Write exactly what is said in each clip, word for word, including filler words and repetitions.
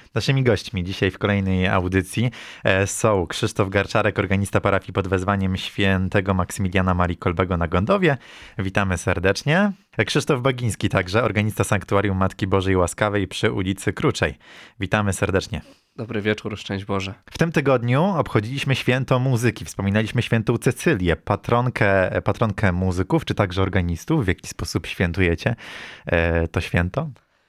Naszymi gośćmi dzisiaj w kolejnej audycji są Krzysztof Garczarek, organista parafii pod wezwaniem świętego Maksymiliana Marii Kolbego na Gondowie. Witamy serdecznie. Krzysztof Bagiński, także organista Sanktuarium Matki Bożej Łaskawej przy ulicy Kruczej. Witamy serdecznie. Dobry wieczór, szczęść Boże. W tym tygodniu obchodziliśmy święto muzyki. Wspominaliśmy świętą Cecylię, patronkę, patronkę muzyków, czy także organistów. W jaki sposób świętujecie to święto?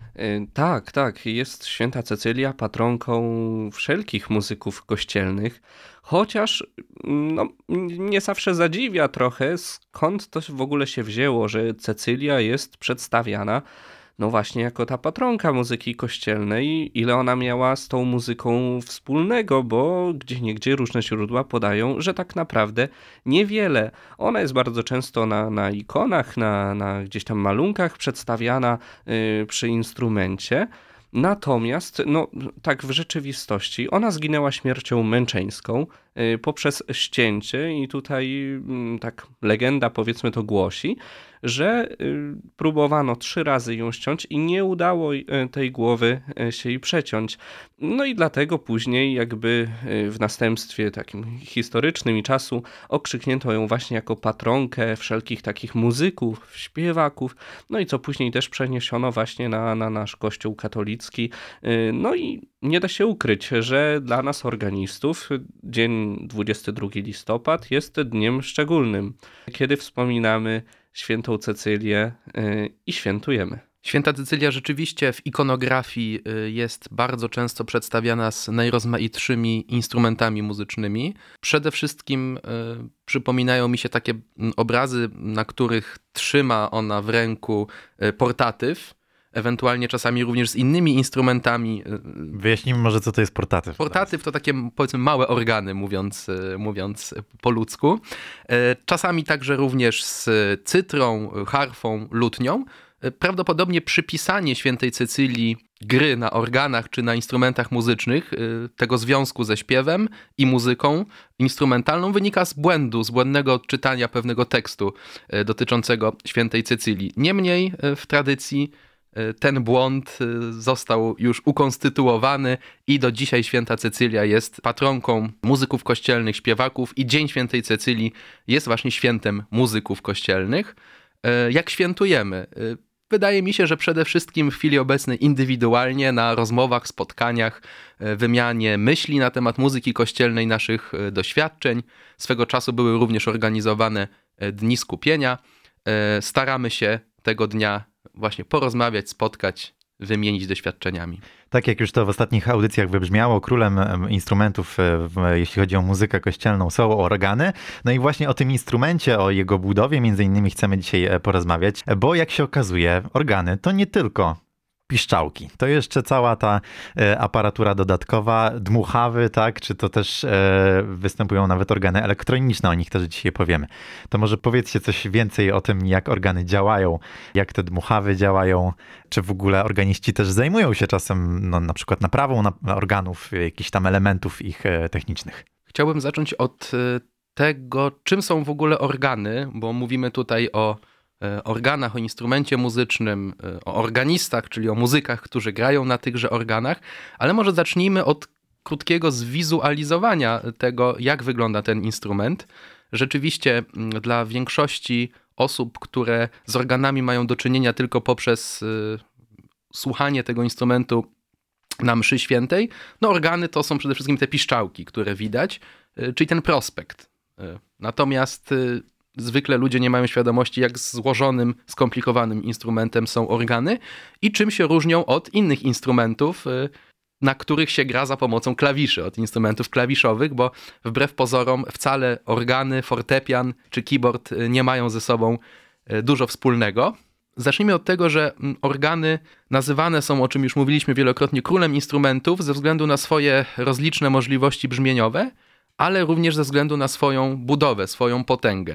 Tak, tak. Jest święta Cecylia patronką wszelkich muzyków kościelnych, chociaż no, nie zawsze zadziwia trochę, skąd to w ogóle się wzięło, że Cecylia jest przedstawiana no właśnie jako ta patronka muzyki kościelnej, ile ona miała z tą muzyką wspólnego, bo gdzieniegdzie różne źródła podają, że tak naprawdę niewiele. Ona jest bardzo często na, na ikonach, na, na gdzieś tam malunkach przedstawiana yy, przy instrumencie. Natomiast, no tak w rzeczywistości, ona zginęła śmiercią męczeńską y, poprzez ścięcie i tutaj y, tak legenda powiedzmy to głosi, że y, próbowano trzy razy ją ściąć i nie udało y, tej głowy y, się jej przeciąć. No i dlatego później jakby y, w następstwie takim historycznym i czasu okrzyknięto ją właśnie jako patronkę wszelkich takich muzyków, śpiewaków, no i co później też przeniesiono właśnie na, na nasz kościół katolicki. Y, no i nie da się ukryć, że dla nas organistów dzień dwudziestego drugiego listopada jest dniem szczególnym, kiedy wspominamy świętą Cecylię yy, i świętujemy. Święta Cecylia rzeczywiście w ikonografii jest bardzo często przedstawiana z najrozmaitszymi instrumentami muzycznymi. Przede wszystkim y, przypominają mi się takie obrazy, na których trzyma ona w ręku portatyw, ewentualnie czasami również z innymi instrumentami. Wyjaśnijmy może, co to jest portatyw. Portatyw to takie, powiedzmy, małe organy, mówiąc, mówiąc po ludzku. Czasami także również z cytrą, harfą, lutnią. Prawdopodobnie przypisanie świętej Cecylii gry na organach czy na instrumentach muzycznych, tego związku ze śpiewem i muzyką instrumentalną wynika z błędu, z błędnego odczytania pewnego tekstu dotyczącego świętej Cecylii. Niemniej w tradycji ten błąd został już ukonstytuowany i do dzisiaj święta Cecylia jest patronką muzyków kościelnych, śpiewaków i Dzień Świętej Cecylii jest właśnie świętem muzyków kościelnych. Jak świętujemy? Wydaje mi się, że przede wszystkim w chwili obecnej indywidualnie na rozmowach, spotkaniach, wymianie myśli na temat muzyki kościelnej, naszych doświadczeń. Swego czasu były również organizowane dni skupienia. Staramy się tego dnia właśnie porozmawiać, spotkać, wymienić doświadczeniami. Tak jak już to w ostatnich audycjach wybrzmiało, królem instrumentów, jeśli chodzi o muzykę kościelną, są organy. No i właśnie o tym instrumencie, o jego budowie między innymi chcemy dzisiaj porozmawiać, bo jak się okazuje, organy to nie tylko piszczałki. To jeszcze cała ta e, aparatura dodatkowa, dmuchawy, tak? Czy to też e, występują nawet organy elektroniczne, o nich też dzisiaj powiemy. To może powiedzcie coś więcej o tym, jak organy działają, jak te dmuchawy działają, czy w ogóle organiści też zajmują się czasem no, na przykład naprawą na organów, jakichś tam elementów ich e, technicznych. Chciałbym zacząć od tego, czym są w ogóle organy, bo mówimy tutaj o organach, o instrumencie muzycznym, o organistach, czyli o muzykach, którzy grają na tychże organach, ale może zacznijmy od krótkiego zwizualizowania tego, jak wygląda ten instrument. Rzeczywiście dla większości osób, które z organami mają do czynienia tylko poprzez y, słuchanie tego instrumentu na mszy świętej, no organy to są przede wszystkim te piszczałki, które widać, y, czyli ten prospekt. Y, natomiast y, zwykle ludzie nie mają świadomości, jak złożonym, skomplikowanym instrumentem są organy i czym się różnią od innych instrumentów, na których się gra za pomocą klawiszy, od instrumentów klawiszowych, bo wbrew pozorom wcale organy, fortepian czy keyboard nie mają ze sobą dużo wspólnego. Zacznijmy od tego, że organy nazywane są, o czym już mówiliśmy wielokrotnie, królem instrumentów ze względu na swoje rozliczne możliwości brzmieniowe, ale również ze względu na swoją budowę, swoją potęgę.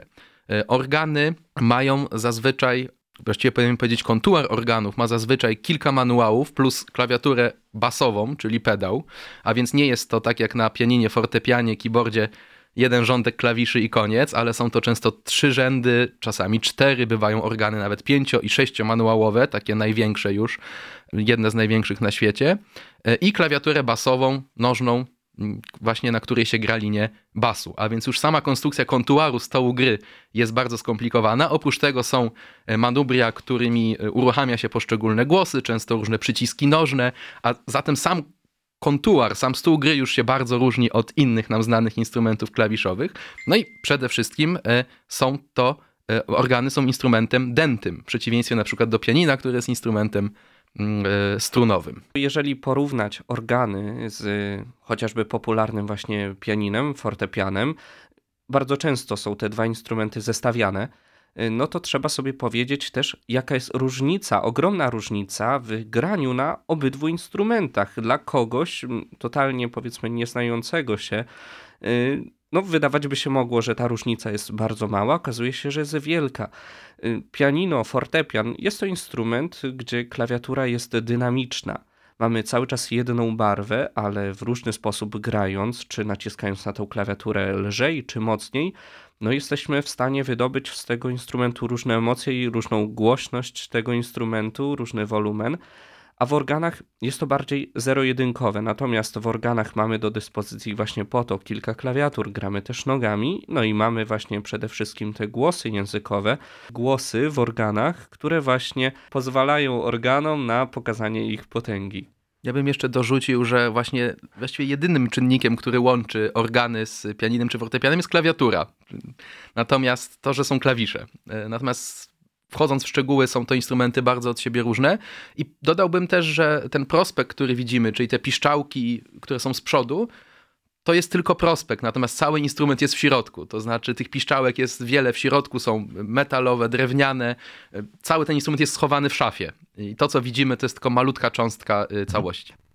Organy mają zazwyczaj, właściwie powinienem powiedzieć kontuar organów, ma zazwyczaj kilka manuałów plus klawiaturę basową, czyli pedał, a więc nie jest to tak jak na pianinie, fortepianie, keyboardzie jeden rządek klawiszy i koniec, ale są to często trzy rzędy, czasami cztery, bywają organy nawet pięcio- i sześciomanuałowe, takie największe już, jedne z największych na świecie. i klawiaturę basową, nożną, właśnie na której się gra linię basu. A więc już sama konstrukcja kontuaru stołu gry jest bardzo skomplikowana. Oprócz tego są manubria, którymi uruchamia się poszczególne głosy, często różne przyciski nożne, a zatem sam kontuar, sam stół gry już się bardzo różni od innych nam znanych instrumentów klawiszowych. No i przede wszystkim są to, organy są instrumentem dętym, w przeciwieństwie na przykład do pianina, które jest instrumentem strunowym. Jeżeli porównać organy z chociażby popularnym właśnie pianinem, fortepianem, bardzo często są te dwa instrumenty zestawiane, no to trzeba sobie powiedzieć też, jaka jest różnica, ogromna różnica w graniu na obydwu instrumentach. Dla kogoś totalnie, powiedzmy, nieznającego się, no wydawać by się mogło, że ta różnica jest bardzo mała, okazuje się, że jest wielka. Pianino, fortepian jest to instrument, gdzie klawiatura jest dynamiczna. Mamy cały czas jedną barwę, ale w różny sposób grając, czy naciskając na tą klawiaturę lżej, czy mocniej, no jesteśmy w stanie wydobyć z tego instrumentu różne emocje i różną głośność tego instrumentu, różny wolumen. A w organach jest to bardziej zero-jedynkowe, natomiast w organach mamy do dyspozycji właśnie po to kilka klawiatur, gramy też nogami, no i mamy właśnie przede wszystkim te głosy językowe, głosy w organach, które właśnie pozwalają organom na pokazanie ich potęgi. Ja bym jeszcze dorzucił, że właśnie właściwie jedynym czynnikiem, który łączy organy z pianinem czy fortepianem jest klawiatura. Natomiast to, że są klawisze. Natomiast wchodząc w szczegóły, są to instrumenty bardzo od siebie różne i dodałbym też, że ten prospekt, który widzimy, czyli te piszczałki, które są z przodu, to jest tylko prospekt, natomiast cały instrument jest w środku, to znaczy tych piszczałek jest wiele w środku, są metalowe, drewniane, cały ten instrument jest schowany w szafie i to, co widzimy, to jest tylko malutka cząstka całości.